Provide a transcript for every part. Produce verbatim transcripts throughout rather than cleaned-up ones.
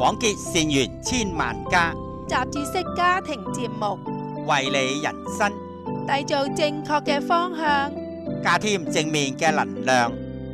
廣結善緣千萬家， 雜誌式家庭節目， 為你人生締造正確嘅方向， 加添正面嘅能量。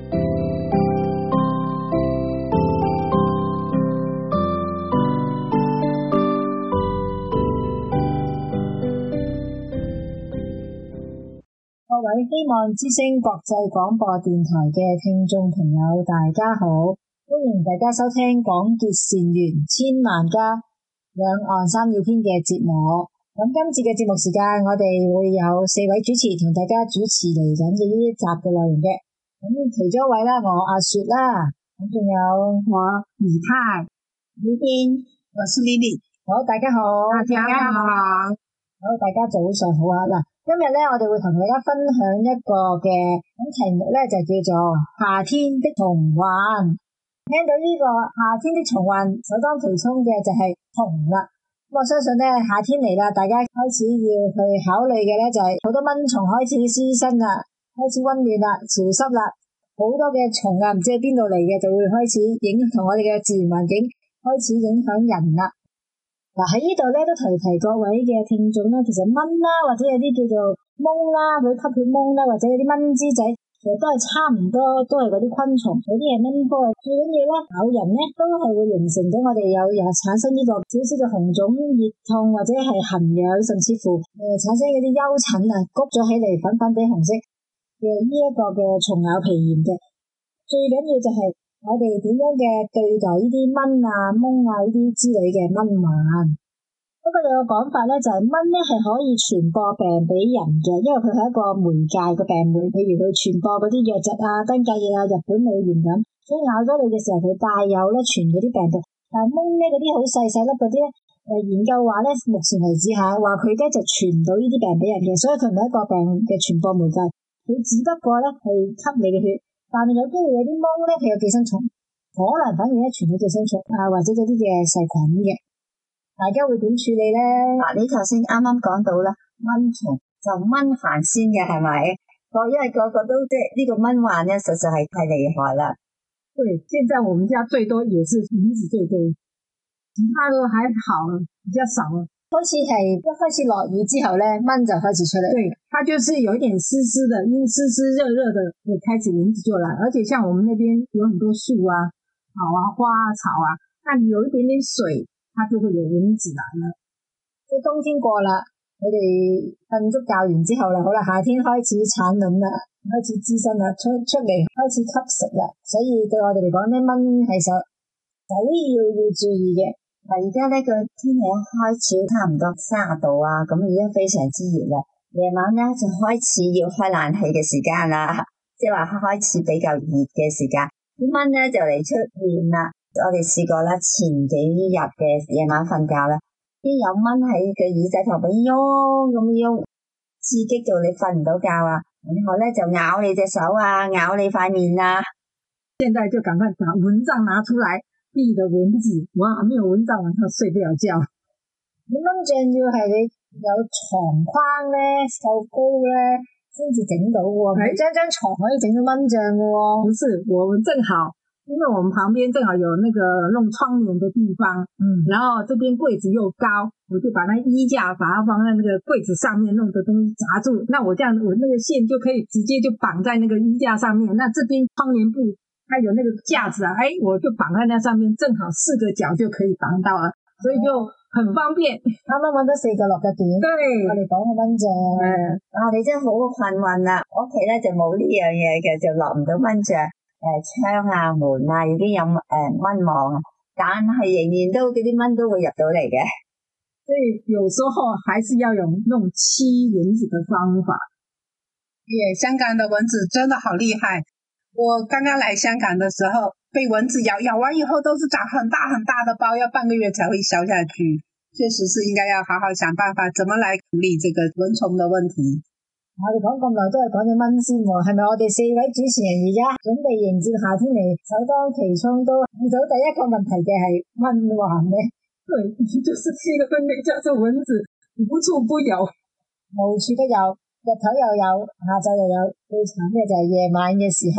各位希望之聲國際廣播電台嘅聽眾朋友，大家好，歡迎大家收聽廣結善緣千萬家兩岸三要篇嘅節目。咁今次嘅節目時間，我哋會有四位主持同大家主持嚟緊嘅呢一集嘅內容嘅。咁其中一位啦，我阿雪啦，咁仲有我余太、呢邊，我是 Lily。好，大家好， 大家好， 好，大家早上好啊！嗱，今日咧，我哋會同大家分享一個嘅咁題目咧，就叫做夏天的童幻。聽到呢個夏天的童幻，首當其衝嘅就係蟲啦。咁我相信咧，夏天嚟啦，大家開始要去考慮嘅咧，就係好多蚊蟲開始滋生啦，開始溫暖啦，潮濕啦，好多嘅蟲啊，唔知喺邊度嚟嘅，就會開始影同我哋嘅自然環境開始影響人啦。嗱，喺呢度咧都提提各位嘅聽眾啦，其實蚊啦，或者有啲叫做蚊啦，嗰啲吸血蚊啦，或者有啲蚊滋仔，其實都係差唔多，都係嗰啲昆蟲，有啲係蚊科。最緊要咧咬人咧，都係會形成咗我哋有又產生呢個少少嘅紅腫熱痛，或者係痕癢，甚至乎誒、呃、產生嗰啲丘疹啊，谷咗起嚟粉粉地紅色嘅呢一個嘅蟲咬皮炎嘅。最緊要就係我哋點樣嘅對待呢啲蚊啊、蚊啊呢啲之類嘅蚊患。不過有個講法咧，就係蚊咧係可以傳播病俾人嘅，因為佢係一個媒介嘅病媒，譬如佢傳播嗰啲瘧疾啊、登革熱啊、日本腦炎咁，所以咬咗你嘅時候佢帶有咧傳嗰啲病毒。但係蚊咧嗰啲好細細粒嗰啲咧，誒研究話咧，目前為止下話佢咧就傳唔到呢啲病俾人嘅，所以佢唔係一個病嘅傳播媒介，佢只不過咧係吸你嘅血。但係有機會有啲蚊咧，佢有寄生蟲，可能反而咧傳到寄生蟲啊，或者嗰啲嘅細菌嘅。大家會點處理咧？ 嗱，你頭先啱啱講到啦，蚊蟲就蚊行先嘅係咪？個因為個個都即係呢個蚊患咧，實在係太厲害啦。 對，現在我們家最多也是蚊子最多，其他都還好，比較少。 開始係一開始落雨之後咧，蚊就開始出嚟。 對，它就是有一點濕濕的，因為濕濕熱熱的，就開始蚊子就來。而且像我們那邊有很多樹啊、草啊、花啊、草啊，那你有一點點水，它就會有蚊子來了。 即冬天過啦，我哋瞓足覺完之後啦，好啦，夏天開始產卵啦，開始滋生啦，出出嚟開始吸食啦，所以對我哋嚟講咧，蚊係首首要要注意嘅。 嗱，而家呢個天氣開始差唔多三十度啊，咁已經非常之熱啦。夜晚咧就開始要開冷氣嘅時間啦，即係話開始比較熱嘅時間，啲蚊咧就嚟出現啦。我哋試過啦，前幾日嘅夜晚瞓覺啦，啲有蚊喺個耳仔旁邊喐咁喐，刺激到你瞓唔到覺啊，然後咧就咬你隻手啊，咬你塊面啊。 現在就趕快把蚊帳拿出來避的蚊子，哇，沒有蚊帳晚上睡不了覺。 你蚊帳要係你有床框咧夠高咧先至整到喎，唔係張張床可以整到蚊帳嘅喎。 不是，我們正好。因為我們旁邊正好有那個弄窗簾的地方，嗯，然後這邊櫃子又高，我就把那衣架把它放在那個櫃子上面，弄的東西夾住，那我這樣我那個線就可以直接就綁在那個衣架上面，那這邊窗簾布它有那個架子啊，哎，我就綁在那上面，正好四個角就可以綁到了，所以就很方便。 啱啱揾到四個落嘅點， 對， 我哋講個蚊帳， 嗯，啊，你真係好幸運啦，我屋企咧就冇呢樣嘢嘅，就落唔到蚊帳。誒、呃，窗啊、門啊，已經有誒、呃、蚊網啊，但係仍然都嗰啲蚊都會入到嚟嘅。 所以有時候還是要用那種驅蚊子的方法。 也香港的蚊子真的好厲害，我剛剛來香港的時候被蚊子咬，咬完以後都是長很大很大的包，要半個月才會消下去。確實是應該要好好想辦法，怎麼來處理這個蚊蟲的問題。 我哋講咁耐都係講咗蚊先喎，係咪我哋四位主持人而家準備迎接夏天嚟，首當其衝都遇到第一個問題嘅係蚊患呢？ 對，就是這個分類叫做蚊子，無處不有， 無處都有，日頭又有，下晝又有，最慘嘅就係夜晚嘅時候，非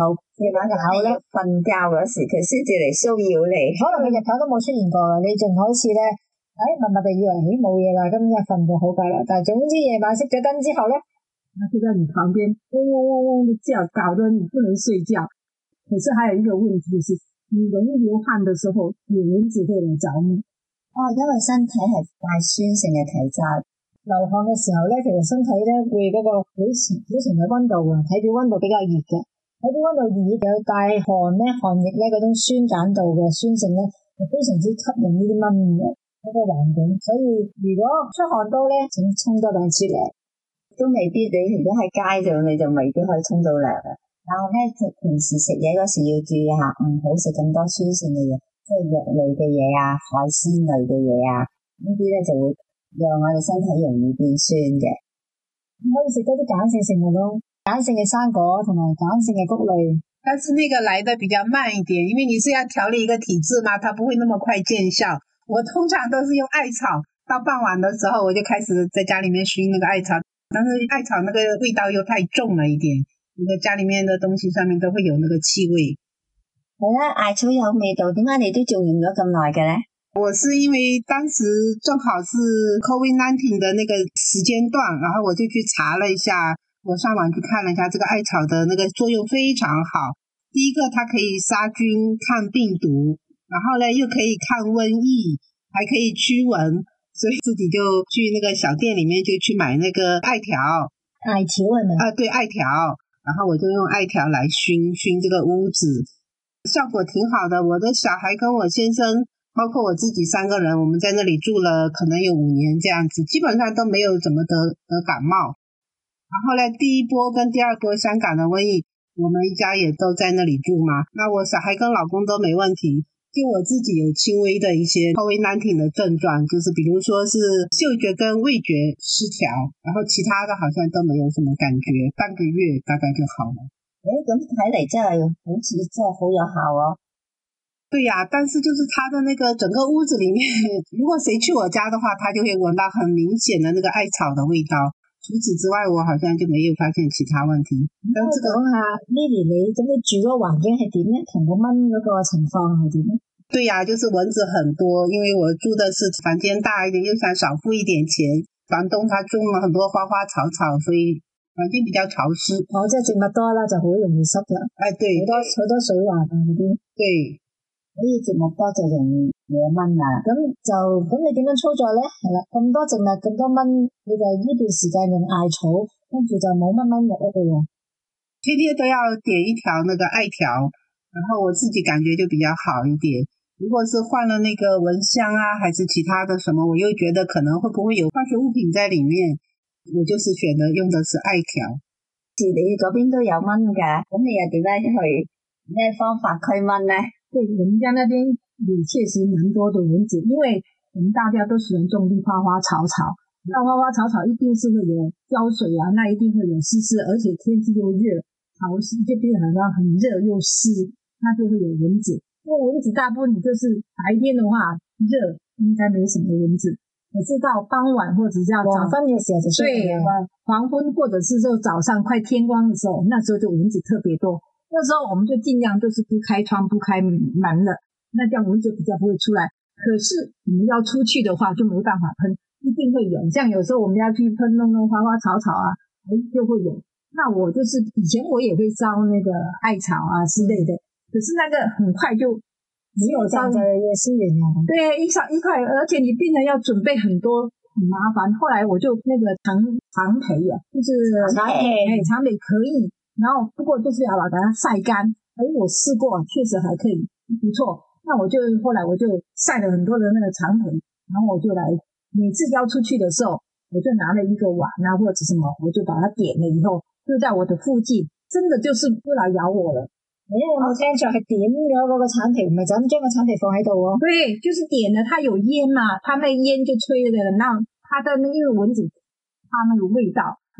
夜晚咬咧，瞓覺嗰時佢先至嚟騷擾你。 可能佢日頭都冇出現過啦，你淨好似咧，誒默默地以為咦冇嘢啦，今日瞓到好覺啦。但係總之夜晚熄咗燈之後咧， 它就在你旁邊嗡嗡嗡嗡的叫，搞得你不能睡覺。可是還有一個問題是，你容易流汗的時候，有蚊子會來找你。 哦，因為身體係帶酸性嘅體質。 流汗嘅時候咧，其實身體咧會嗰個表情表情嘅溫度啊，體表溫度比較熱嘅，體表溫度熱有帶汗咧，汗液咧嗰種酸鹼度嘅酸性咧，係非常之吸引呢啲蚊嘅嗰個環境。所以如果出汗多咧，請沖多兩次涼， 都未必你如果喺街度，你就未必可以沖到涼嘅。但係咧，平時食嘢嗰時要注意下，唔好食咁多酸性嘅嘢，即係肉類嘅嘢啊、海鮮類嘅嘢啊，呢啲咧就會讓我哋身體容易變酸嘅。 可以食多啲鹼性食物咯，鹼性嘅生果同埋鹼性嘅穀類。 但是那個來的比較慢一點，因為你是要調理一個體質嘛，它不會那麼快見效。我通常都是用艾草，到傍晚的時候我就開始在家裡面燻那個艾草，但是艾草那個味道又太重了一點，你的家裡面的東西上面都會有那個氣味。 係啦，艾草有味道，點解你都仲用咗咁耐嘅咧？ 我是因為當時正好是 COVID 十九 的那個時間段，然後我就去查了一下，我上網去看了一下這個艾草的那個作用非常好。第一個它可以殺菌抗病毒，然後呢又可以抗瘟疫，還可以驅蚊，所以自己就去那個小店裡面就去買那個艾條。 艾條係咪？ 啊，對，艾條，然後我就用艾條來燻燻這個屋子，效果挺好的。我的小孩跟我先生包括我自己三個人，我們在那裡住了可能有五年這樣子，基本上都沒有怎麼得得感冒。然後呢，第一波跟第二波香港的瘟疫，我們一家也都在那裡住嘛。那我小孩跟老公都沒問題，就我自己有輕微的一些 COVID 十九 的症狀，就是比如說是嗅覺跟味覺失調，然後其他的好像都沒有什麼感覺，半個月大概就好了。 誒，咁睇嚟真係好似真係好有效哦。 對呀、啊，但是就是它的那個整個屋子裡面，如果誰去我家的話，他就會聞到很明顯的那個艾草的味道。除此之外，我好像就沒有發現其他問題。 咁我講下 Lily 你咁你住嗰個環境係點咧？同個蚊嗰個情況係點咧？ 對呀、啊，就是蚊子很多，因為我住的是房間大一點，又想少付一點錢。房東他種了很多花花草草，所以環境比較潮濕。 哦，即係植物多啦，就好容易濕啦。 哎，對， 好多好多水環啊嗰啲。 對。 所以植物多就容易惹蚊啦。 咁就咁你點樣操作咧？係啦，咁多植物咁多蚊，你就呢段時間用艾草，跟住就冇乜蚊入一度喎。 天天都要點一條那個艾條，然後我自己感覺就比較好一點。如果是換了那個蚊香啊，還是其他的什麼，我又覺得可能會不會有化學物品在裡面，我就是選擇用的是艾條。 你嗰邊都有蚊㗎，咁你又點樣去咩方法驅蚊呢？ 對，我們家那邊也確實蠻多的蚊子，因為我們大家都喜歡種地花花草草，那花花草草一定是會有澆水啊，那一定會有濕濕，而且天氣又熱潮濕，就變得好像很熱又濕，那就會有蚊子。因為蚊子大部分就是白天的話熱，應該沒什麼蚊子，可是到傍晚或者是要早黃昏嘅時候就出現對，黃昏或者是就早上快天光的時候，那時候就蚊子特別多。那時候我們就盡量就是不開窗不開門了，那這樣蚊子比較不會出來。可是我們要出去的話就沒辦法噴，一定會有。像有時候我們要去噴弄弄花花草草啊，就會有。那我就是以前我也會燒那個艾草啊之類的，可是那個很快就沒有燒， 也是有啊。 對，一燒一塊，而且你病人要準備很多，很麻煩。後來我就那個長長培啊，就是長培，哎，長培可以。然後不過就是要把它曬乾，而我試過確實還可以不錯。那我就後來我就曬了很多的那個長培，然後我就來每次要出去的時候，我就拿了一個碗啊或者什麼，我就把它點了以後，就在我的附近，真的就是不來咬我了。 誒，有冇聽錯？係點咗嗰個橙皮，唔係就咁將個橙皮放喺度喎。 對，就是點了，它有煙嘛，它那煙就吹了，那它的那因為蚊子它那個味道。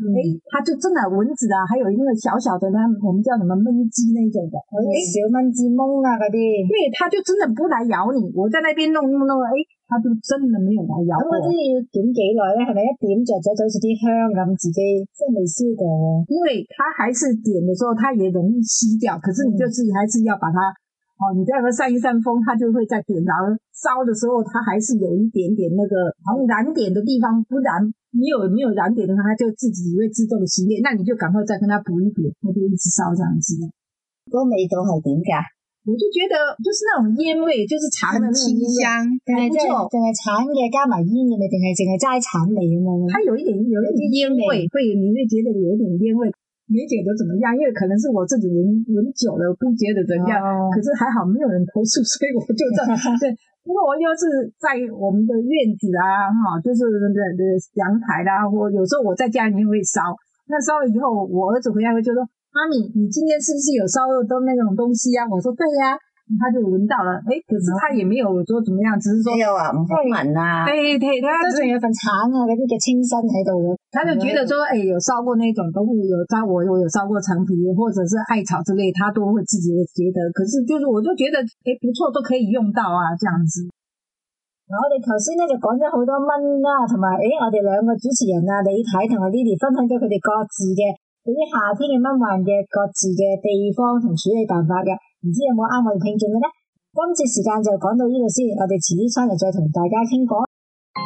哎、嗯，它就真的蚊子啊，还有那个小小的，它我们叫什么焖鸡那种的， 好似小蚊子懵啊嗰啲。 对，它就真的不来咬你。我在那边弄弄弄，哎，它就真的没有来咬我。 咁嗰啲要點幾耐咧？係咪一點着咗就好似啲香咁，自己即係未燒過？ 因为它还是点的时候，它也容易吸掉，可是你就是还是要把它。哦，你在那扇一扇风，它就会在点燃烧的时候，它还是有一点点那个好像燃点的地方不燃，没有没有燃点的话，它就自己会自动熄灭。那你就赶快再跟它补一补，它就一直烧这样子。 嗰味道係點㗎？ 我就覺得就是那種煙味，就是橙的那種清香， 但係即係淨係橙嘅加埋煙嘅味，定係淨係齋橙味咁樣？ 它有一點有一點煙味，會你會覺得有一點煙味。没觉得怎么样，因为可能是我自己闻闻久了，不觉得怎样。哦、可是还好没有人投诉，所以我就这样。对，因为我又是在我们的院子啊，哈，就是那个阳台啦，或有时候我在家里面会烧。那烧了以后，我儿子回来会就说：“妈咪，你今天是不是有烧肉都那种东西啊？”我说：“对呀、啊。”他就闻到了，诶，可是他也沒有說怎麼樣，只是說沒有啊，唔好聞啊。 對對，他都仲有份橙啊，嗰啲嘅清新喺度嘅。 他就覺得說，誒，有燒過那種都會有，他我我有燒過橙皮或者是艾草之類，他都會自己會覺得。可是就是我就覺得，誒，不錯，都可以用到啊，這樣子。 我哋頭先咧就講咗好多蚊啦，同埋誒，我哋兩個主持人啊，李太同埋 Lily 分享咗佢哋各自嘅對於夏天嘅蚊患嘅各自嘅地方同處理辦法嘅。唔知有冇啱我哋聽眾嘅呢？今次時間就講到呢度先，我哋遲啲翻嚟再同大家傾過。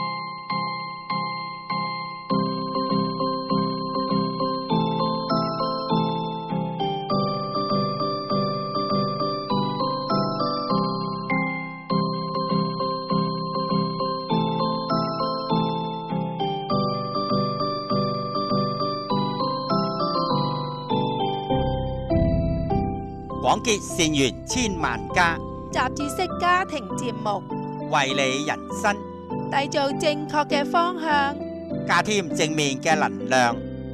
廣結善緣千萬家， 雜誌式家庭節目， 為你人生締造正確嘅方向， 加添正面嘅能量。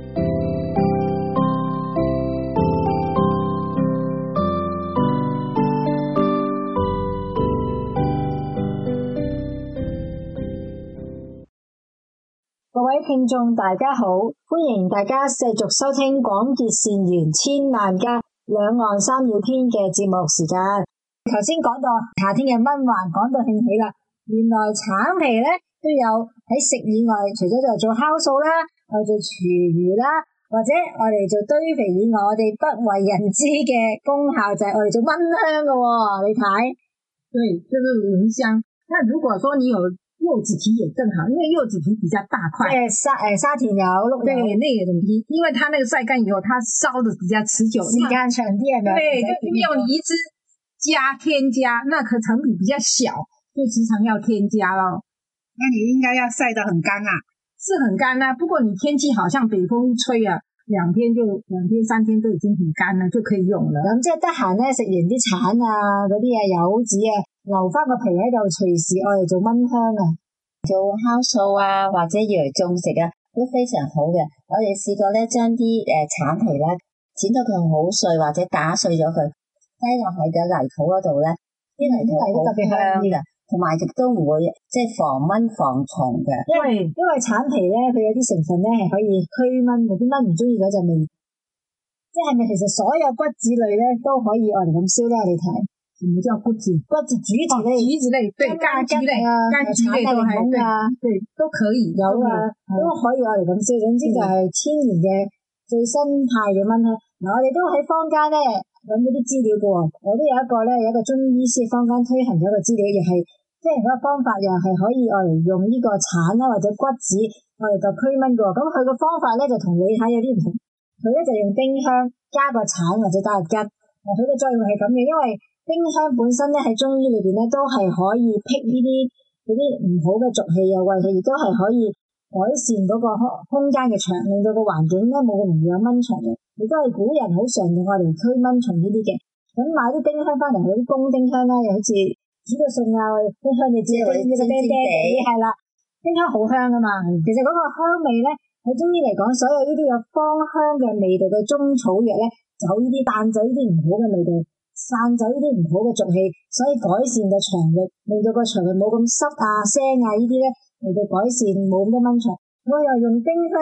各位聽眾大家好，歡迎大家繼續收聽廣結善緣千萬家兩岸三月天嘅節目時間。頭先講到夏天嘅蚊患，講到興起啦。原來橙皮咧都有喺食以外，除咗就做酵素啦，我哋做廚餘啦，或者我哋做堆肥以外，我哋不為人知嘅功效就係我哋做蚊香嘅喎。你睇， 對，就是蚊香。那如果說你有柚子皮也更好，因為柚子皮比較大塊。 誒沙誒沙田柚、綠柚， 對，那種皮，因為它那個曬乾以後，它燒的比較持久， 時間長啲係咪？ 對，就沒有你一直加添加，那顆橙皮比較小，就時常要添加咯。 那你應該要曬得很乾啊？ 是很乾啊，不過你天氣好像北風一吹啊，兩天就兩天三天都已經很乾了，就可以用了。 咁即係得閒咧，食完啲橙啊，嗰啲啊柚子啊，留翻個皮喺度，隨時愛嚟做蚊香啊， 做酵素啊，或者要嚟種食啊，都非常好嘅。我哋試過咧，將啲誒橙皮咧剪到佢好碎，或者打碎咗佢，擠落去嘅泥土嗰度咧，啲泥土好特別香嘅，同埋亦都唔會即係防蚊防蟲嘅。 因為因為橙皮咧，佢有啲成分咧係可以驅蚊嘅，啲蚊唔中意嗰陣味。即係咪其實所有骨子類咧都可以愛嚟咁燒咧？你睇。 什麼叫骨子？ 骨子橘子類、 橘子類，對，柑橘類啊，柑橘類都係對，對，都可以有啊，都可以愛嚟咁燒。總之就係天然嘅最新派嘅蚊香。嗱，我哋都喺坊間咧揾到啲資料嘅喎，我都有一個咧有一個中醫師坊間推行咗一個資料，亦係即係嗰個方法又係可以愛嚟用呢個橙啦或者骨子愛嚟個驅蚊嘅喎。咁佢個方法咧就同你睇有啲唔同，佢咧就用丁香加個橙或者打日桔。嗱，佢嘅作用係咁嘅，因為丁香本身咧喺中醫裏邊咧都係可以辟呢啲嗰啲唔好嘅濁氣啊，胃氣，亦都係可以改善嗰個空空間嘅場，令到個環境咧冇咁容易有蚊蟲嘅，亦都係古人好常用我嚟驅蚊蟲呢啲嘅。咁買啲丁香翻嚟，嗰啲公丁香啦，又好似煮個餸啊，丁香你知道呢個啤啤地係啦，丁香好香噶嘛。其實嗰個香味咧喺中醫嚟講，所有呢啲有芳香嘅味道嘅中草藥咧，就呢啲彈走呢啲唔好嘅味道。散走呢啲唔好嘅濁氣，所以改善個腸域，令到個腸域冇咁濕啊、腥啊呢啲咧，嚟到改善冇咁多蚊蟲。我又用丁香咧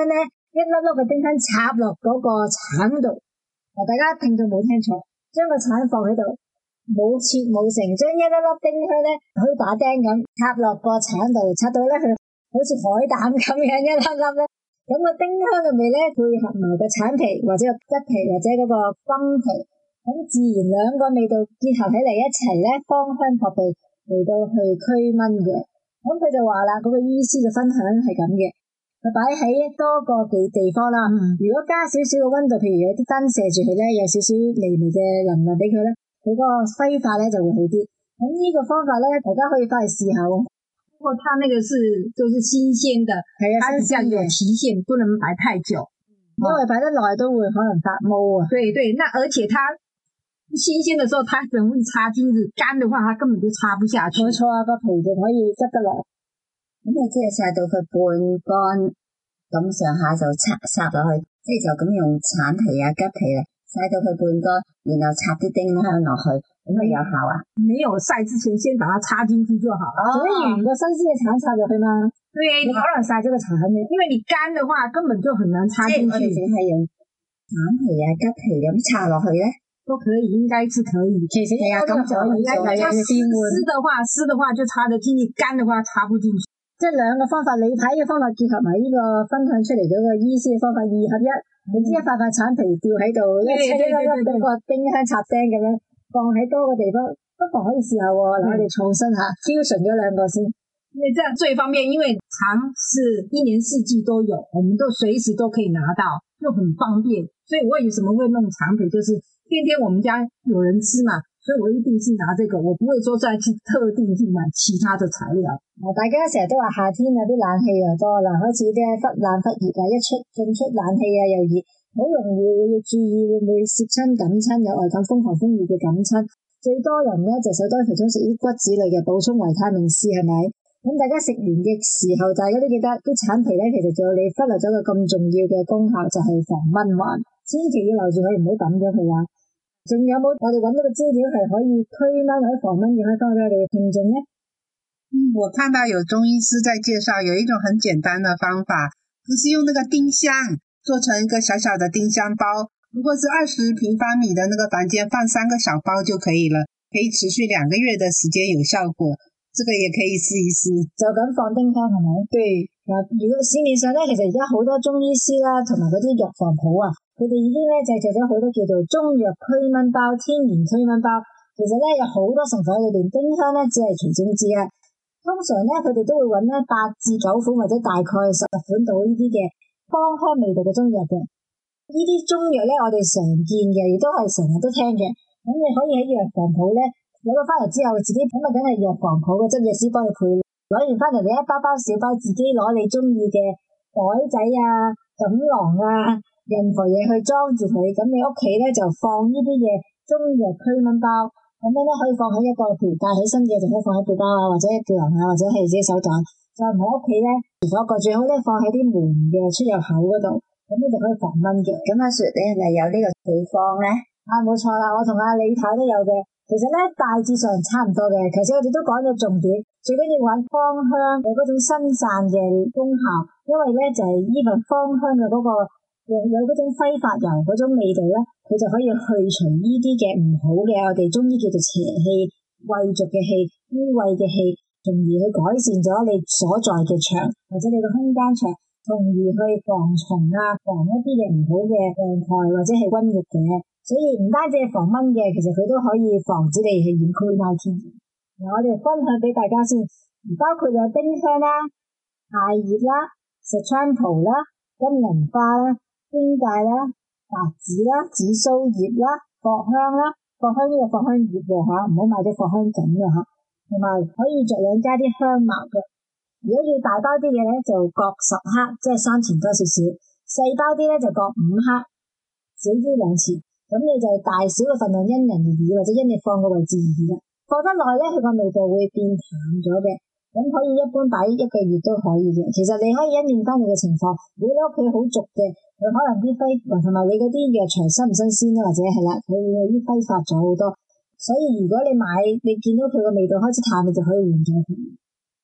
一粒粒嘅丁香插落嗰個橙度。嗱，大家聽眾冇聽錯，將個橙放喺度，冇切冇成，將一粒粒丁香咧好似打釘咁插落個橙度，插到咧佢好似海膽咁樣一粒粒咧。咁個丁香嘅味咧配合埋個橙皮或者個桔皮或者嗰個柑皮，咁自然兩個味道結合起嚟一齊咧，芳香撲鼻嚟到去驅蚊嘅。咁佢就話啦，嗰、那個醫師嘅分享係咁嘅，佢擺喺多個地地方啦。嗯、如果加少少嘅溫度，譬如有啲燈射住佢咧，有少少微微嘅能量俾佢咧，佢嗰個揮發咧就會好啲。咁呢個方法咧，大家可以翻去試下。 不過它那個是就是新鮮的，係啊，它比較有期限，不能擺太久， 因為擺得耐都會可能發毛啊。 對對，那而且它新鮮的時候，它容易插金子，乾的話，它根本就插不下去。 冇錯啊，個皮就可以執得落。 咁啊，即係曬到佢半乾，咁上下就插插落去，即係就咁用橙皮啊、桔皮啊曬到佢半乾，然後插啲丁香落去。咁咪有效啊？ 沒有曬之前，先把它插進去就好。 哦，所以原個新鮮嘅橙插入去嘛。 對， 你可能曬咗個橙嘅， 因為你乾的話根本就很難插進去。 即係我哋淨係用橙皮啊、桔皮咁插落去咧， 都可以，應該是可以。 其實係啊，咁就應該係濕的話，濕的話就插得進去，乾的話插不進去。 即係兩個方法，你睇嘅方法結合埋呢個分享出嚟嗰個醫師嘅方法二合一。你知一塊塊橙皮吊喺度，一一粒粒嗰個丁香插釘咁樣放喺多個地方，不妨可以試下喎。嗱，我哋創新下 fusion 咗兩個先。 因為這樣最方便，因為橙是一年四季都有，我們都隨時都可以拿到，就很方便。所以我為什麼會弄橙皮，就是天天我們家有人吃嘛，所以我一定是拿這個，我不會說再去特定去買其他的材料。 大家成日都話夏天有啲冷氣又多啦，開始啲忽冷忽熱啊，一出進出冷氣啊又熱，好容易要注意會唔會攝親感親，有外感風寒風熱嘅感親。最多人咧就首當其衝食啲骨子類嘅補充維他命 C 係咪？咁大家食完嘅時候，大家都記得啲橙皮咧，其實仲有你忽略咗個咁重要嘅功效，就係防蚊患，千祈要留住佢，唔好抌咗佢啊！仲有冇我哋揾到個資料係可以驅蚊或者防蚊嘅，可以幫我哋嘅聽眾咧？ 嗯，我看到有中醫師在介紹，有一種很簡單的方法，就是用那個丁香做成一個小小的丁香包，如果是二十平方米的那個房間，放三個小包就可以了，可以持續兩個月的時間有效果。這個也可以試一試。 就咁放丁香係咪？對。如果市面上咧，其實而家好多中醫師啦，同埋嗰啲藥房鋪啊，佢哋已經咧製作咗好多叫做中藥驅蚊包、天然驅蚊包。其實咧有好多成分喺裏邊，丁香咧只係其中之一。通常咧佢哋都會揾咧八至九款或者大概十款到呢啲嘅芳香味道嘅中藥嘅。呢啲中藥咧我哋常見嘅，亦都係成日都聽嘅。咁你可以喺藥房鋪咧攞到翻嚟之後，自己咁啊梗係藥房鋪嘅執藥師幫你配。攞完翻嚟你一包包小包，自己攞你中意嘅袋仔啊、錦囊啊、任何嘢去裝住佢。咁你屋企咧就放呢啲嘅中藥驅蚊包，咁樣咧可以放喺一個譬如帶起身嘅，就可以放喺背包啊，或者背囊啊，或者係自己手袋。就唔喺屋企咧，如果個最好咧放喺啲門嘅出入口嗰度，咁咧就可以防蚊嘅。 咁阿雪你係咪有呢個配方咧？ 啊，冇錯啦，我同阿李太都有嘅。其實咧大致上差唔多嘅，其實我哋都講咗重點，最緊要揾芳香有嗰種生散嘅功效，因為咧就係呢份芳香嘅嗰個有有嗰種揮發油嗰種味道咧，佢就可以去除呢啲嘅唔好嘅，我哋中醫叫做邪氣、穢濁嘅氣、污穢嘅氣，從而去改善咗你所在嘅場或者你嘅空間場，從而去防蟲啊，防一啲嘅唔好嘅病害或者係瘟疫嘅。所以唔單止係防蚊嘅，其實佢都可以防止你係染 COVID 十九。嗱，我哋分享俾大家先，包括有丁香啦、艾葉啦、石菖蒲啦、金銀花啦、荊芥啦、白芷啦、紫蘇葉啦、藿香啦，藿香呢個藿香葉喎嚇，唔好買咗藿香梗嘅嚇，同埋可以酌量加啲香茅嘅。如果要大包啲嘅咧，就各十克，即係三錢多少少；細包啲咧就各五克，少啲兩錢。咁你就大小嘅份量因人而異，或者因你放嘅位置而異啦。放得耐咧，佢個味道會變淡咗嘅。咁可以一般擺一個月都可以嘅。其實你可以因應翻你嘅情況，如果你屋企好俗嘅，佢可能啲揮同埋你嗰啲藥材新唔新鮮啦，或者係啦，佢會啲揮發咗好多。所以如果你買，你見到佢個味道開始淡，你就可以換咗佢。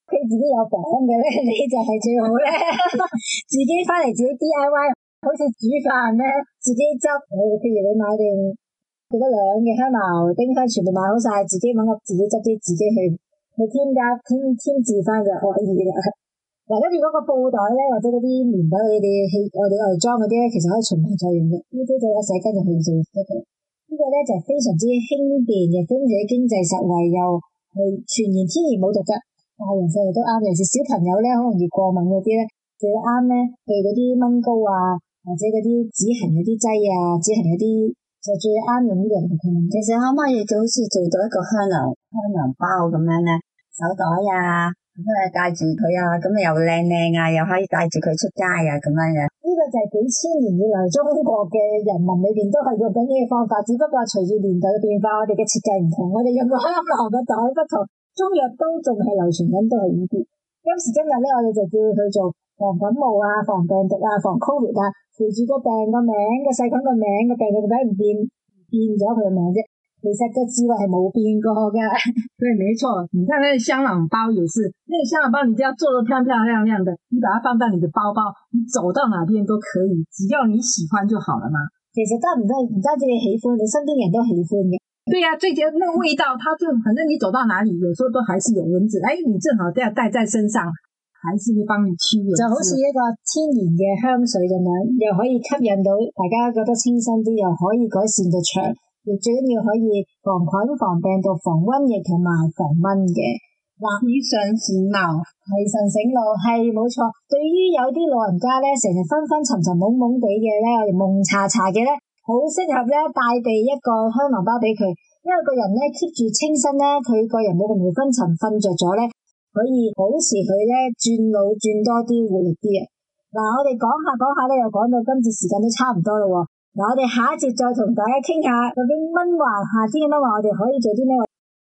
佢自己有房嘅咧，你就係最好咧。自己翻嚟自己 D I Y， 好似煮飯咧，自己執。譬如你買定幾多兩嘅香茅、丁香，全部買好晒，自己搵個自己執啲，自己去去添加添添置翻就可以啦。嗱，跟住嗰個布袋咧，或者嗰啲棉袋，你哋去我哋外裝嗰啲咧，其實可以循環再用嘅。呢啲就有寫跟住去做得嘅。呢個咧就非常之輕便嘅，兼且經濟實惠，又係全然天然冇毒嘅。大人細路都啱，尤其是小朋友咧，好容易過敏嗰啲咧，最啱咧對嗰啲蚊膏啊，或者嗰啲止痕嗰啲劑啊，止痕嗰啲就最啱用呢樣嘅。 其實可唔可以就好似做到一個香囊香囊包咁樣咧，手袋啊，咁啊帶住佢啊，咁又靚靚啊，又可以帶住佢出街啊，咁樣嘅。 呢個就係幾千年以來中國嘅人民裏邊都係用緊呢個方法，只不過隨住年代嘅變化，我哋嘅設計唔同，我哋用個香囊嘅袋不同，中藥都仲係流傳緊，都係呢啲。今時今日咧，我哋就叫佢做防感冒啊、防病毒啊、防 Covid 啊，隨住個病個名、個細菌個名、個病毒個名唔變，變咗佢個名啫。其實個智慧係冇變過噶。 对，没错。你看那个香囊包也是，那个香囊包你只要做得漂漂亮亮的，你把它放在你的包包，你走到哪边都可以，只要你喜欢就好了嘛。 其實真係唔單唔單止你喜歡，你身邊人都喜歡嘅。 对呀、啊，最緊那個味道，它就反正你走到哪里，有時候都還是有蚊子，哎，你正好這樣帶在身上，還是會幫你驅蚊子。 就好似一個天然嘅香水咁樣，又可以吸引到大家覺得清新啲，又可以改善個腸。最緊要可以防菌、防病毒、防瘟疫同埋防蚊嘅。嗱， 提神醒腦， 提神醒腦係冇錯。對於有啲老人家咧，成日昏昏沉沉、懵懵地嘅咧，我哋蒙查查嘅咧，好適合咧帶備一個香囊包俾佢，因為個人咧 keep 住清新咧，佢個人冇咁容易昏沉，瞓着咗咧，可以保持佢咧轉腦轉多啲，活力啲嘅。嗱，我哋講下講下咧，又講到今次時間都差唔多啦喎。嗱，我哋下一節再同大家傾下究竟蚊患，夏天嘅蚊患我哋可以做啲咩？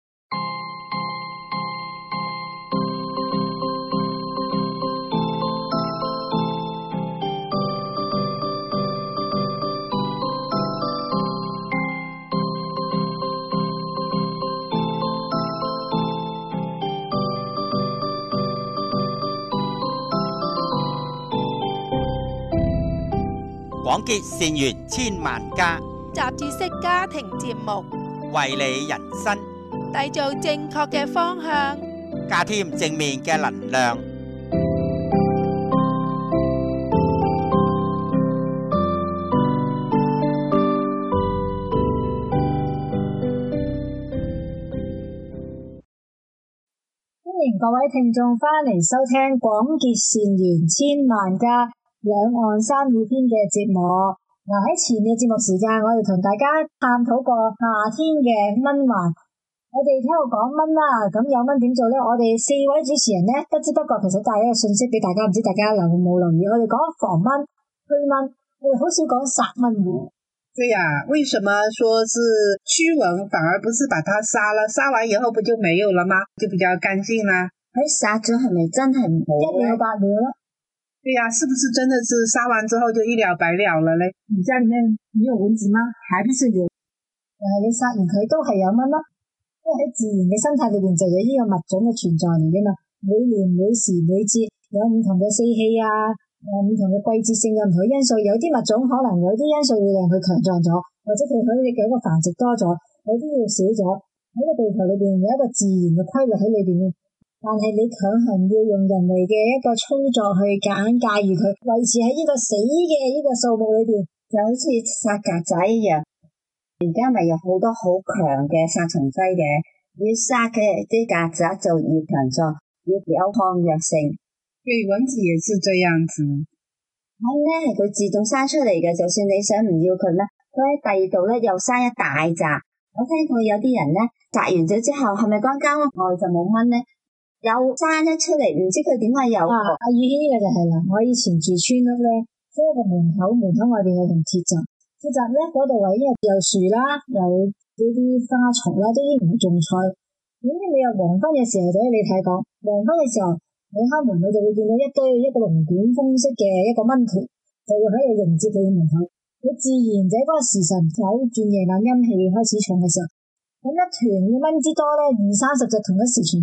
廣結善緣千萬家， 雜誌式家庭節目， 為你人生締造正確嘅方向， 加添正面嘅能量。 歡迎各位聽眾翻嚟收聽廣結善緣千萬家兩岸三語篇嘅節目。嗱，喺前嘅節目時間，我哋同大家探討過夏天嘅蚊患。我哋聽我講蚊啦，咁有蚊點做呢？我哋四位主持人呢，不知不覺其實帶一個信息俾大家，唔知大家留冇留意？我哋講防蚊、驅蚊，我哋好少講殺蚊嘅。 對呀、啊，為什麼說是驅蚊，反而不是把它殺了？殺完以後不就沒有了嗎？就比較乾淨啦。 喺殺咗係咪真係冇一了百了咯。 對呀、啊，是不是真的是殺完之後就一了百了了呢？ 你家裏面沒有蚊子嗎？還不是有？ 但係你殺完佢都係有蚊咯，因為喺自然嘅生態裏邊就有呢個物種嘅存在嚟嘅嘛。每年每時每節有唔同嘅四氣啊，誒唔同嘅季節性嘅唔同嘅因素，有啲物種可能有啲因素會令佢強壯咗，或者佢可以嘅一個繁殖多咗，有啲要少咗。喺個地球裏邊有一個自然嘅規律喺裏邊嘅。但係你強行要用人為嘅一個操作去夾硬駕馭佢，維持喺呢個死嘅呢個數目裏邊， 就好似殺曱甴一樣。而家咪有好多好強嘅殺蟲劑嘅，要殺嘅啲曱甴就要強壯，要有抗藥性。 對，蚊子也是這樣子。 蚊咧係佢自動生出嚟嘅，就算你想唔要佢咧，佢喺第二度咧又生一大扎。我聽過有啲人咧殺完咗之後，係咪間間屋外就冇蚊咧？有生一出嚟，唔知佢點解有。 啊，阿宇軒呢個就係啦，我以前住村屋咧，即係個門口門口外邊有條鐵閘，鐵閘咧嗰度位因為有樹啦，有呢啲花草啦，都已經唔種菜。咁你又黃昏嘅時候，就你睇講，黃昏嘅時候你開門，你就會見到一堆一個龍捲風式嘅一個蚊團，就會喺度迎接佢嘅門口。佢自然就喺嗰個時辰走轉夜晚陰氣開始重嘅時候，咁一團嘅蚊之多咧，二三十隻同一時存在。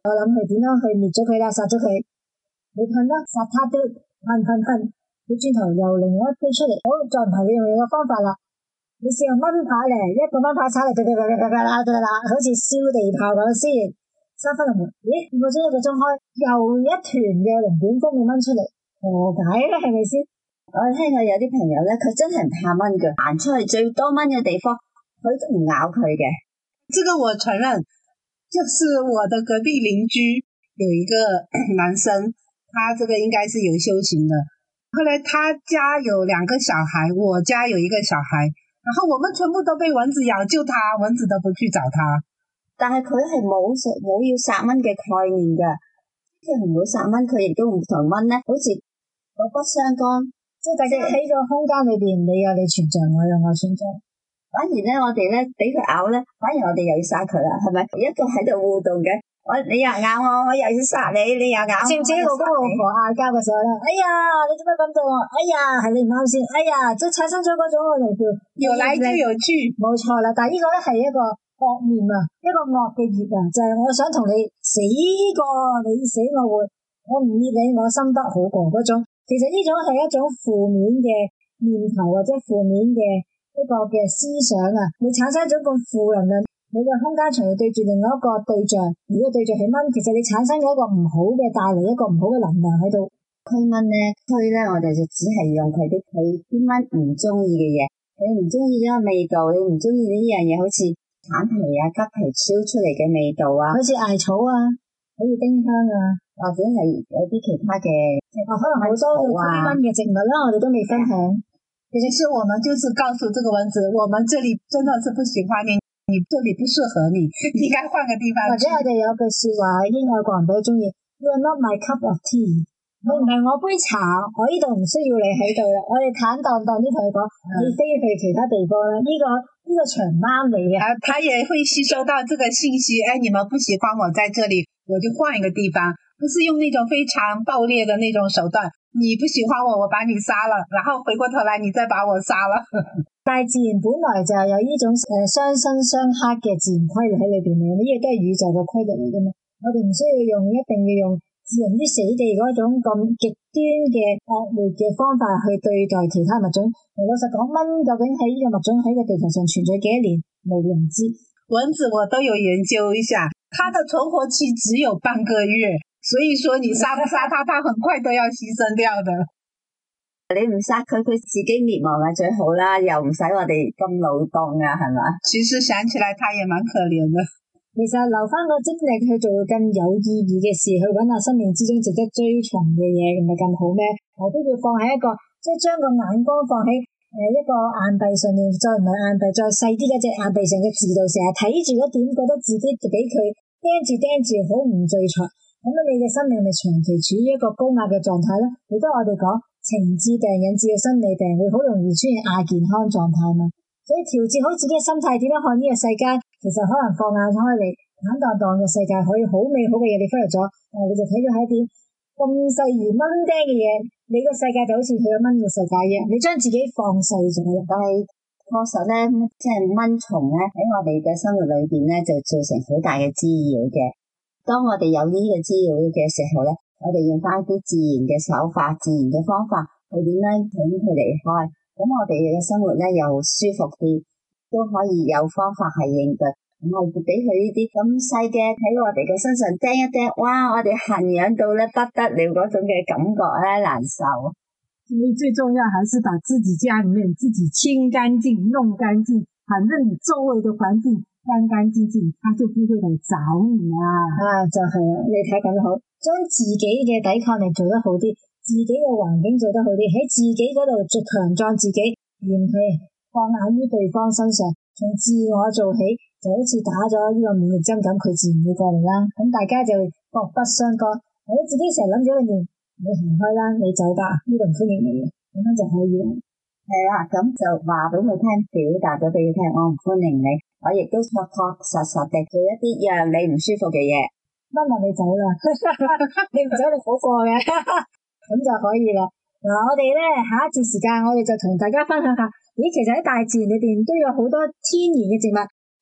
我諗佢點樣去滅咗佢啦，殺咗佢。你噴啦，殺他的，噴噴噴，佢轉頭又另外一飛出嚟，好，再唔係你用你個方法啦。你試用蚊牌嚟，一個蚊牌踩嚟，噠噠噠噠噠噠噠噠，好似燒地炮咁先。三分鐘，咦？過咗一個鐘開，又一團嘅龍捲風嘅蚊出嚟，何解咧？係咪先？ 我聽過有啲朋友咧，佢真係唔怕蚊嘅，行出去最多蚊嘅地方，佢都唔咬佢嘅。 这个我承认，就是我的隔壁邻居有一个男生，他这个应该是有修行的。后来他家有两个小孩，我家有一个小孩，然后我们全部都被蚊子咬，就他蚊子都不去找他。 但係佢係冇冇要殺蚊嘅概念嘅，即係唔會殺蚊，佢亦都唔同蚊咧，好似互不相干， 即係大家喺個空間裏邊，你有你存在，我有我存在。 反而咧，我哋咧俾佢咬咧，反而我哋又要殺佢啦，係咪？一個喺度互動嘅，我你又咬我，我又要殺你，你又咬我。 知唔知老公老婆嗌交嘅時候咧？哎呀，你做咩咁對我？哎呀，係你唔啱先。哎呀，即係產生咗嗰種我哋叫有來就有去， 冇錯啦。但係呢個咧係一個惡念啊，一個惡嘅業啊，就係、是、我想同你死過，你死我活，我唔滅你，我心得好過嗰種。其實呢種係一種負面嘅念頭或者負面嘅一個嘅思想啊，會產生咗個負能量。你嘅空間長期對住另外一個對象，如果對象係蚊，其實你產生咗一個唔好嘅，帶嚟一個唔好嘅能量喺度。 驅蚊咧，驅咧，我哋就只係用佢啲佢啲蚊唔中意嘅嘢，你唔中意呢個味道，你唔中意呢樣嘢，好似橙皮啊、橘皮燒出嚟嘅味道啊， 好似艾草啊，好似丁香啊， 或者係有啲其他嘅， 可能好多驅蚊嘅植物啦，我哋都未分享。 其實我們就是告訴這個蚊子，我們這裡真的是不喜歡你，你這裡不適合你，你應該換個地方。 或者我哋有句說話，啲外國人比較中意 ，You are not my cup of tea。你唔係我杯茶，我呢度唔需要你喺度啦。我哋坦蕩蕩啲同佢講，你飛去其他地方啦。呢、這個呢、這個場啱你嘅。 啊，他也會吸收到這個信息。哎，你們不喜歡我在這裡，我就換一個地方。不是用那種非常暴烈的那種手段。你不喜歡我，我把你殺了，然後回過頭來你再把我殺了。 大自然本來就係有呢種誒相生相克嘅自然規律喺裏邊嘅，呢個都係宇宙嘅規律嚟噶嘛。我哋唔需要用一定要用置人於死地嗰種咁極端嘅惡劣嘅方法去對待其他物種。老實講，蚊究竟喺呢個物種喺個地球上存在幾多年，無人知。 蚊子我都有研究一下，它的存活期只有半個月，所以說你殺不殺它，它很快都要犧牲掉的。 你唔殺佢，佢自己滅亡係最好啦，又唔使我哋咁勞動啊，係嘛？ 其實想起來，它也蠻可憐的。 其實留翻個精力去做更有意義嘅事，去揾下生命之中值得追尋嘅嘢，唔係更好咩？我都要放喺一個，即係將個眼光放喺誒一個硬幣上面，再唔係硬幣，再細啲嗰隻硬幣上嘅字度，成日睇住嗰點，覺得自己俾佢釘住釘住，好唔聚財。咁你嘅生命咪長期處於一個高壓嘅狀態咧？亦都我哋講情志病引致嘅心理病，會好容易出現亞健康狀態嘛。所以調節好自己嘅心態，點樣看呢個世界？其實可能放眼開嚟，坦蕩蕩嘅世界可以好美好嘅嘢，你忽略咗，誒，你就睇到係一啲咁細如蚊釘嘅嘢，你個世界就好似佢個蚊嘅世界一樣，你將自己放細咗。 但係確實咧，即係蚊蟲咧喺我哋嘅生活裏邊咧，就造成好大嘅滋擾嘅。當我哋有呢個滋擾嘅時候咧，我哋用翻啲自然嘅手法、自然嘅方法去點樣等佢離開，咁我哋嘅生活咧又舒服啲，都可以有方法係應對，唔係俾佢呢啲咁細嘅喺我哋嘅身上釘一釘，哇！我哋痕癢到咧不得了嗰種嘅感覺咧難受。 所以最重要還是把自己家裡面自己清乾淨、弄乾淨，反正你周圍的環境乾乾淨淨，它就不會嚟找你啊！ 啊，就係啦，你睇咁好，將自己嘅抵抗力做得好啲，自己嘅環境做得好啲，喺自己嗰度做強壯自己，而唔係放眼於對方身上，從自我做起，就好似打咗呢個免疫針咁，佢自然會過嚟啦。咁大家就各不相干，我自己成日諗咗裏面，你行開啦，你走吧，呢度唔歡迎你嘅，咁樣就可以啦。 係啦，咁就話俾佢聽，表達咗俾佢聽，我唔歡迎你，我亦都確確實實地做一啲讓你唔舒服嘅嘢。 乜問你走啦？你唔走你好過嘅，咁就可以啦。嗱，我哋咧下一節時間，我哋就同大家分享下，咦，其實喺大自然裏邊都有好多天然嘅植物，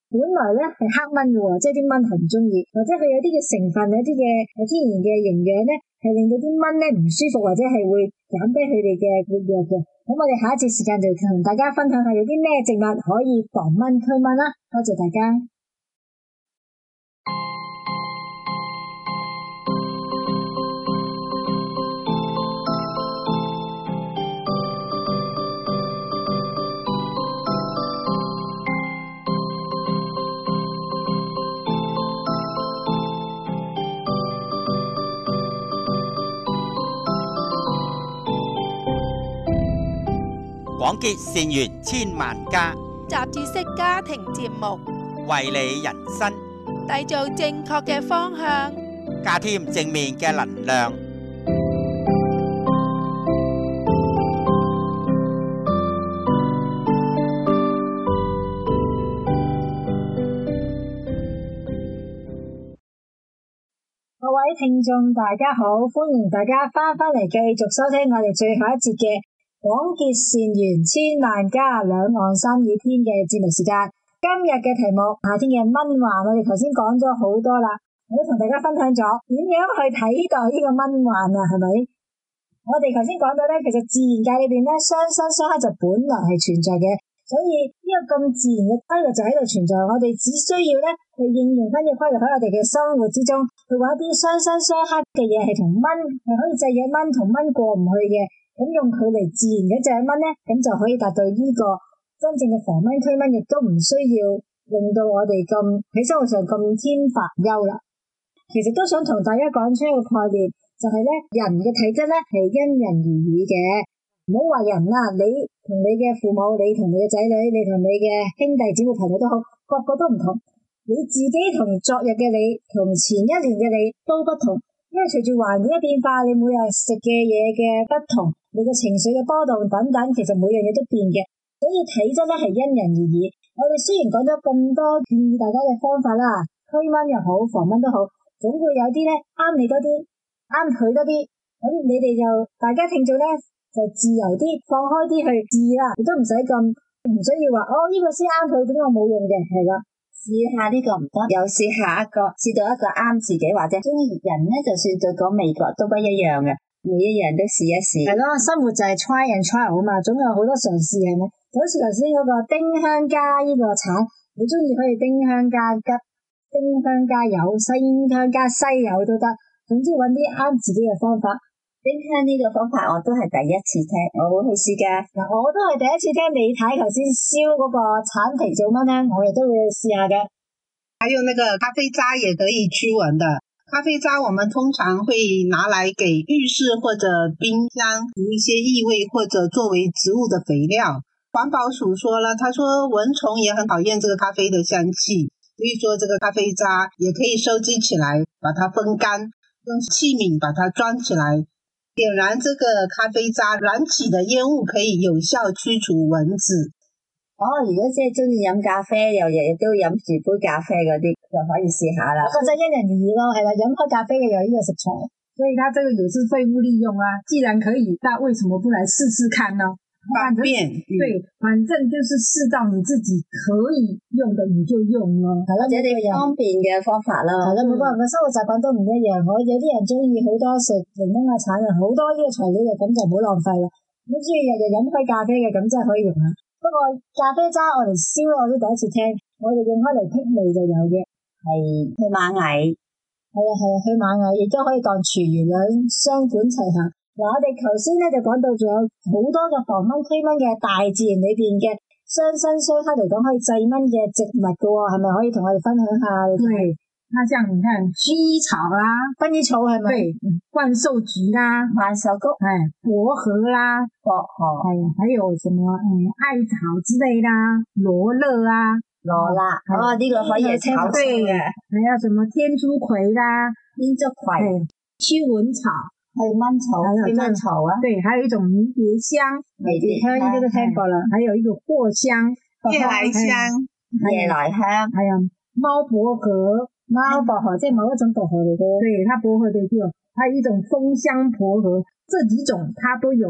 本來咧係黑蚊嘅，即係啲蚊係唔中意，或者佢有啲嘅成分，有啲嘅天然嘅營養咧，係令到啲蚊咧唔舒服，或者係會減低佢哋嘅活躍嘅。咁我哋下一節時間就同大家分享下有啲咩植物可以防蚊驅蚊啦。多謝大家。 廣結善緣千萬家， 雜誌式家庭節目， 為你人生締造正確嘅方向， 加添正面嘅能量。 各位聽眾大家好，歡迎大家翻返嚟繼續收聽我哋最後一節嘅廣結善緣千萬家兩岸三語篇嘅節目時間。今日嘅題目夏天嘅蚊患，我哋頭先講咗好多啦，我都同大家分享咗點樣去睇待呢個蚊患啊，係咪？我哋頭先講到咧，其實自然界裏邊咧，相生相克就本來係存在嘅，所以呢個咁自然嘅規律就喺度存在，我哋只需要咧去應用翻呢個規律喺我哋嘅生活之中，去揾一啲相生相克嘅嘢係同蚊係可以制約蚊同蚊過唔去嘅。咁用佢嚟自然嘅制蚊咧，咁就可以達到呢個真正嘅防蚊驅蚊，亦都唔需要令到我哋咁喺生活上咁添煩憂啦。其實都想同大家講出一個概念，就係咧人嘅體質咧係因人而異嘅。唔好話人啦，你同你嘅父母，你同你嘅仔女，你同你嘅兄弟姊妹朋友都好，個個都唔同。你自己同昨日嘅你，同前一年嘅你都不同。因為隨住環境嘅變化，你每日食嘅嘢嘅不同，你嘅情緒嘅波動等等，其實每樣嘢都變嘅，所以體質咧係因人而異。我哋雖然講咗咁多建議大家嘅方法啦，驅蚊又好，防蚊都好，總會有啲咧啱你多啲，啱佢多啲。咁你哋就大家聽眾咧就自由啲，放開啲去試啦，亦都唔使咁唔需要話哦呢個先啱佢，點解我冇用嘅，係啦。 試下呢個唔得，又試下一個，試到一個啱自己，或者中意人咧，就算對講味覺都不一樣嘅，每一樣都試一試。 係咯，生活就係 try and trial 嘛，總有好多嘗試係咪？就好似頭先嗰個丁香加呢個橙，你中意可以丁香加桔、丁香加油、西香加西柚都得，總之揾啲啱自己嘅方法。 丁香呢個方法我都係第一次聽，我會去試噶。 嗱，我都係第一次聽李太頭先燒嗰個橙皮做蚊咧，我亦都會試下嘅。 還有那個咖啡渣也可以驅蚊的。咖啡渣我們通常會拿來給浴室或者冰箱有一些異味，或者作為植物的肥料。環保署說了，他說蚊蟲也很討厭這個咖啡的香氣，所以說這個咖啡渣也可以收集起來，把它風乾，用器皿把它裝起來，點燃這個咖啡渣，燃起的煙霧可以有效驅除蚊子。 哦，如果即係中意飲咖啡，又日日都飲住杯咖啡嗰啲，就可以試下啦。 我覺得因人而異咯，係啦，飲開咖啡嘅有呢個食材， 所以它這個也是廢物利用啊。既然可以，那為什麼不來試試看呢？ 方便， 對，反正就是試到你自己可以用的你就用咯， 係咯， 或者你方便嘅方法啦。 係咯，每個人嘅生活習慣都唔一樣，我有啲人中意好多食檸檬啊、橙啊，好多呢個材料嘅，咁就唔好浪費啦。咁中意日日飲開咖啡嘅，咁真係可以用啦。不過咖啡渣我哋燒我都第一次聽，我哋用開嚟辟味就有嘅， 係去螞蟻， 係啊係啊，去螞蟻亦都可以當廚餘兩雙管齊下。嗱，我哋頭先咧就講到仲有好多嘅防蚊驅蚊嘅大自然裏邊嘅相生相克嚟講可以制蚊嘅植物噶喎，係咪可以同我哋分享下？ 對，那像你看薰衣草啦， 薰衣草係咪？ 對，萬壽菊啦， 萬壽菊， 哎，薄荷啦， 薄荷， 哎，還有什麼嗯艾草之類啦，羅勒啊， 羅勒，哦呢個可以炒菜嘅， 還有什麼天竺葵啦， 天竺葵， 驅蚊草。 係蚊草，驅蚊草啊！ 對，還有一種迷迭香， 迷迭香呢啲都聽過啦， 還有一個藿香、 夜來香、 夜來香， 還有貓薄荷， 貓薄荷即係某一種薄荷嚟嘅， 對，它薄荷的就，還有一種楓香薄荷，這幾種它都有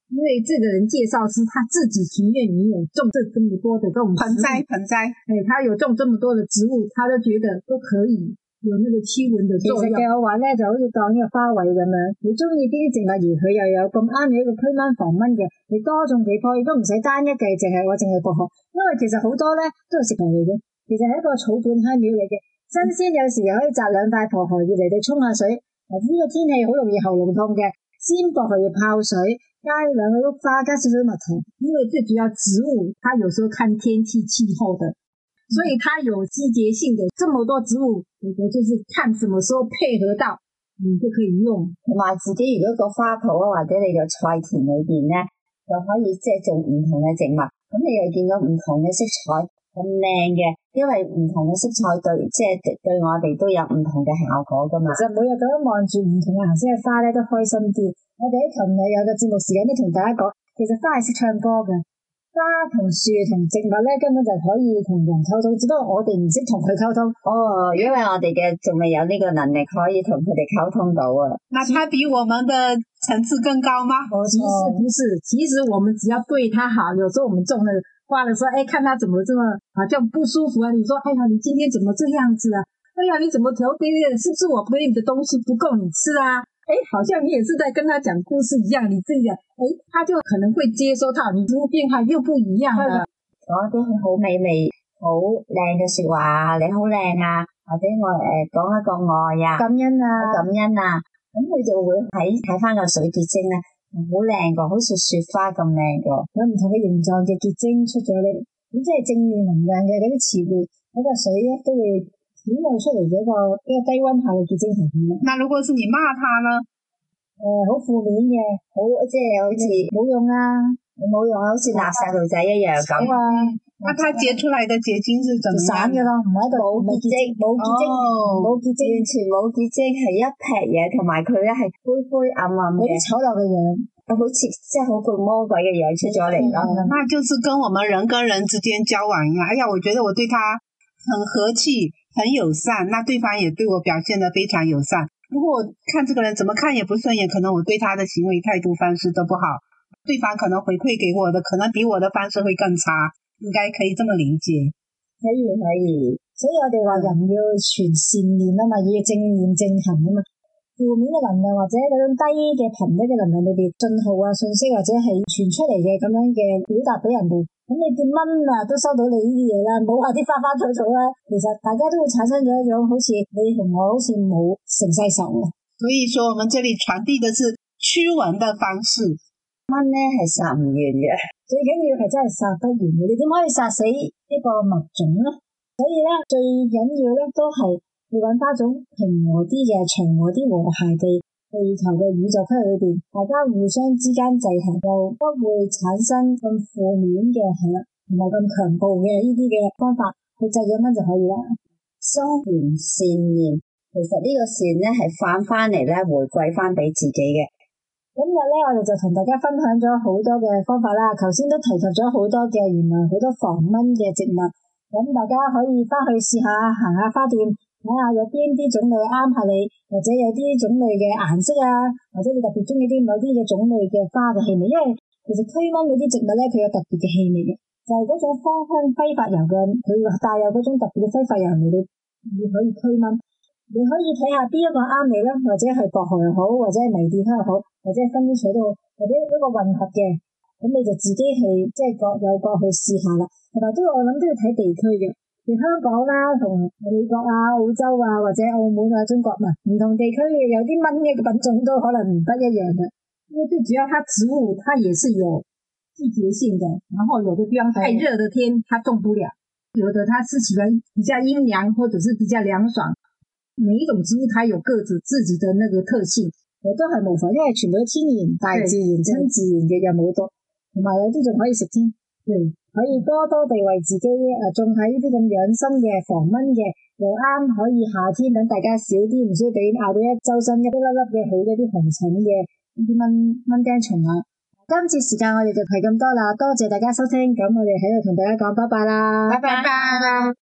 因为这个人介绍是他自己庭院里有种这这么多的这种盆栽盆栽， 哎，他有种这么多的植物，他都觉得都可以有那个驱蚊的其作用。 實嘅我話咧就好似當呢個花卉咁樣，你中意邊啲植物而佢又有咁啱你一個驅蚊防蚊嘅，你多種幾棵亦都唔使單一嘅，淨係我淨係薄荷，因為其實好多咧都係食物嚟嘅，其實係一個草本香料嚟嘅，新鮮有時又可以摘兩塊薄荷葉嚟到沖下水。呢、這個天氣好容易喉嚨痛嘅，鮮薄荷葉泡水。加兩個碌花，加少少蜜糖， 因為最主要植物它有時候看天氣氣候的，所以它有季節性的，這麼多植物有的就是看什麼時候配合到你就可以用。 同埋自己如果個花圃啊或者你個菜田裏邊咧，就可以即係種唔同嘅植物，咁你又見到唔同嘅色彩咁靚嘅，因為唔同嘅色彩對即係對我哋都有唔同嘅效果噶嘛。 其實每日咁樣望住唔同嘅顏色嘅花咧，都開心啲。我哋喺琴日有個節目時間都同大家講，其實花係識唱歌嘅，花同樹同植物咧根本就可以同人溝通，只不過我哋唔識同佢溝通。 哦，因為我哋嘅仲未有呢個能力可以同佢哋溝通到啊。 那它比我們的層次更高嗎？ 其實不是，其實我們只要對它好，有時候我們種那個花的時候，哎，看它怎麼這麼好像不舒服啊，你說，哎呀，你今天怎麼這樣子啊？哎呀，你怎麼調杯的？是不是我杯的東西不夠你吃啊？哎，好像你也是在跟他講故事一樣，你自己講，哎，他就可能會接收到你這個變化又不一樣了。 講啲好美味、好靚嘅說話，你好靚啊，或者我誒講一個愛啊、 感恩啊、 感恩啊，咁佢就會睇睇翻個水結晶咧，好靚個，好似雪花咁靚個， 有唔同嘅形狀嘅結晶出咗嚟，咁即係正面能量嘅嗰啲詞彙喺個水咧都會顯露出嚟嘅一個一個低溫下嘅結晶係點樣？ 那如果是你罵他呢？ 誒、呃，好負面嘅，好即係好似冇用啊， 冇用啊，好似垃圾細路仔一樣咁啊。 那它結出來的結晶是怎麼樣？ 散嘅咯，唔喺度冇結晶， 冇結晶，冇結晶， 完全冇結晶，係一劈嘢，同埋佢咧係灰灰暗暗嘅， 有啲醜陋嘅樣， 好似即係好似魔鬼嘅樣出咗嚟咯。 那就是跟我們人跟人之間交往一樣。哎呀，我覺得我對他很和氣，很友善，那對方也對我表現得非常友善。如果我看這個人怎麼看也不順眼，可能我對他的行為態度方式都不好，對方可能回饋給我的可能比我的方式會更差，應該可以這麼理解。 可以可以，所以我哋話人要存善念啊嘛，要正念正行啊嘛。負面嘅能量或者嗰種低嘅頻率嘅能量裏邊信號啊、信息或者係傳出嚟嘅咁樣嘅表達俾人哋，咁你啲蚊啊都收到你呢啲嘢啦，冇話啲花花草草啦，其實大家都會產生咗一種好似你同我好似冇成世仇嘅。 所以說我們這裡傳遞的是驅蚊的方式。 蚊咧係殺唔完嘅， 最緊要係真係殺得完嘅，你點可以殺死一個物種咧？所以咧最緊要咧都係要揾翻種平和啲嘅、祥和啲、和諧地地球嘅宇宙區裏邊，大家互相之間制衡，就不會產生咁負面嘅係啦，同埋咁強暴嘅呢啲嘅方法去制咗蚊就可以啦。 心存善念，其實呢個善咧係返翻嚟咧回饋翻俾自己嘅。 今日咧，我哋就同大家分享咗好多嘅方法啦。頭先都提及咗好多嘅，原來好多防蚊嘅植物，咁大家可以翻去試下行下花店，睇下有邊啲種類啱下你，或者有啲種類嘅顏色啊，或者你特別中意啲某啲嘅種類嘅花嘅氣味。因為其實驅蚊嗰啲植物咧，佢有特別嘅氣味嘅，就係、是、嗰種芳香揮發油嘅，佢帶有嗰種特別嘅揮發油嚟到，可以驅蚊。你可以睇下邊一個啱你啦，或者係薄荷又好，或者係迷迭香又好，或者係薰衣草都好，或者一個混合嘅，咁你就自己去即係各有各去試下啦。同埋都我諗都要睇地區嘅，譬如香港啦，同美國啊、澳洲啊，或者澳門啊、中國嘛，唔同地區有啲蚊嘅品種都可能唔不一樣嘅。 因為最主要它植物它也是有季節性的，然後有的地方太熱的天它種不了，有的它是喜歡比較陰涼或者是比較涼爽。每一種植物它有各自自己的那個特性， 我都係無妨，因為全部都天然、大自然、親自然嘅又冇毒，同埋有啲仲可以食添。嗯，可以多多地為自己誒種下呢啲咁養生嘅防蚊嘅，又啱可以夏天等大家少啲，唔需要俾咬到一周身一粒粒嘅起嗰啲紅疹嘅呢啲蚊蚊叮蟲啊。今次時間我哋就係咁多啦，多謝大家收聽，咁我哋喺度同大家講拜拜啦， 拜拜。